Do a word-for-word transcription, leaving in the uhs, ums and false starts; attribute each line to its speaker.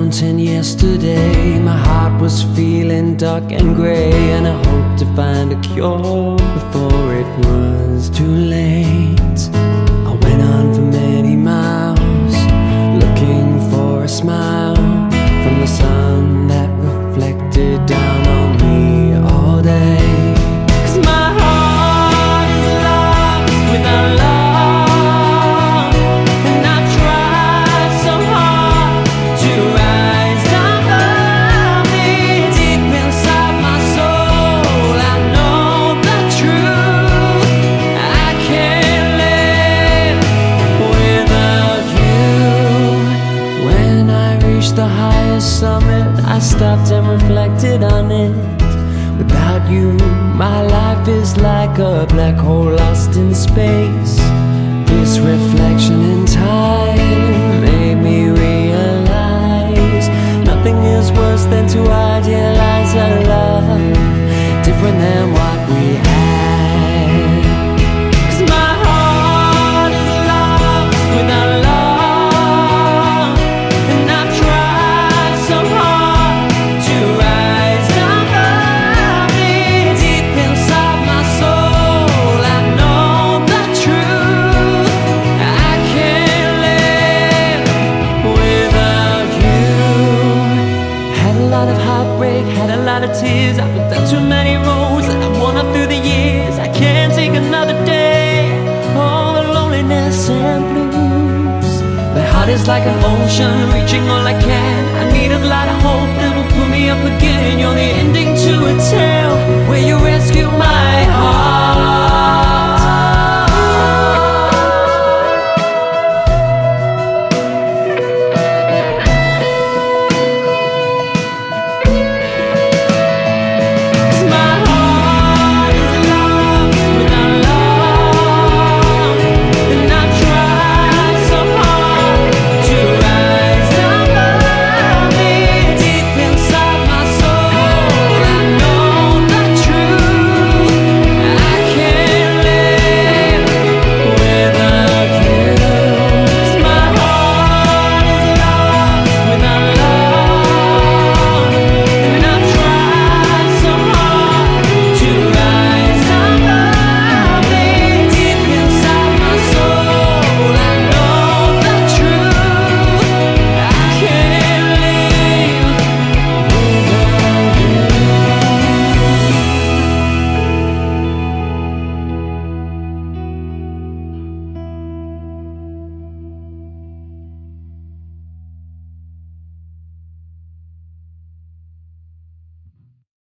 Speaker 1: mountain yesterday. My heart was feeling dark and grey, and I hoped to find a cure before it was too late. I went on for many miles, looking for a smile from the sun that reflected down on me all day. The highest summit, I stopped and reflected on it. Without you, my life is like a black hole lost in space. This reflection in time made me realize nothing is worse than to idealize a love different than what we had. 'Cause my heart is lost without love. Had a lot of tears, I've been down too many roads that I've worn up through the years. I can't take another day, all the loneliness and blues. My heart is like an ocean, reaching all I can. I need a lot of hope that will pull me up again. You're the ending to a tale where you rescue my